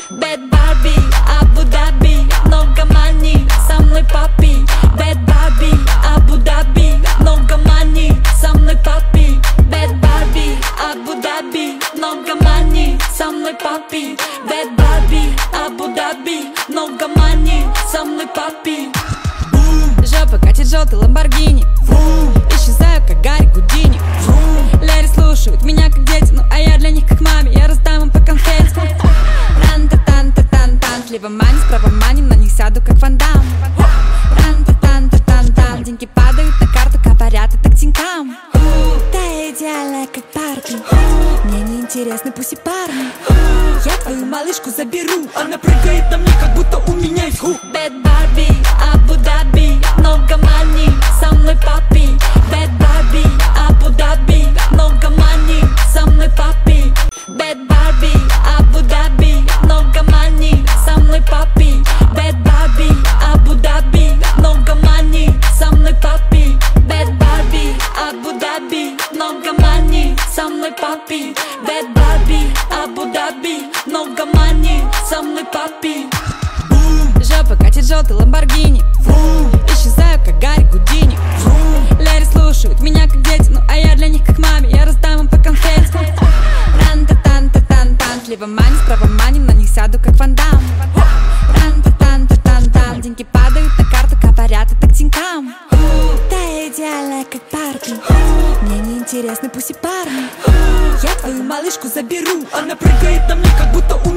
Bad Barbie, Абу-Даби, много мани, со мной папи. Bad Barbie, Абу-Даби, много мани, со мной папи. Bad Barbie, Абу-Даби, много мани, со мной папи. Bad Barbie, Абу-Даби, много мани, со мной папи. Жопа катит желтый Ламборгини, исчезаю, как Гарри Гудини. Лэри слушают меня, как дети, ну а я для них, как маме. Я раздам им по конфете. Ран-та-тан-та-тан-тан, слева мани, справа мани, на них сяду, как Ван Дам. Ран-та-тан-та-тан-тан, деньги падают на карту, говорят это к деньгам. Ты идеальная, как Барби, мне не интересны пусть и парни. Я твою малышку заберу, она прыгает на мне, как будто у меня есть хук. Bad Barbie, Абу-Даби, много мани, со мной папи. Bad Barbie, Абу-Даби, много мани, со мной папи. Bad Barbie, Абу-Даби, много мани, со мной папи. Bad Barbie, Абу-Даби, много мани, со мной папи. Bad Barbie, Абу-Даби, много мани, со мной папи. Bad Barbie, Абу-Даби, много мани, со мной папи. Жопа катит желтый Ламборгини, исчезаю, как Гарри Гудини. Лэри слушают меня, как дети, ну а я для них, как маме. Я раздам им по конфете. Ран-та-тан-та-тан-тан, слева мани, справа мани, на них сяду, как Ван Дам. Ран-та-тан-та-тан-тан, деньги падают на карту, говорят это к деньгам. Ты идеальная, как Барби, мне не интересны пусть и парни. Я твою малышку заберу, она прыгает на мне, как будто у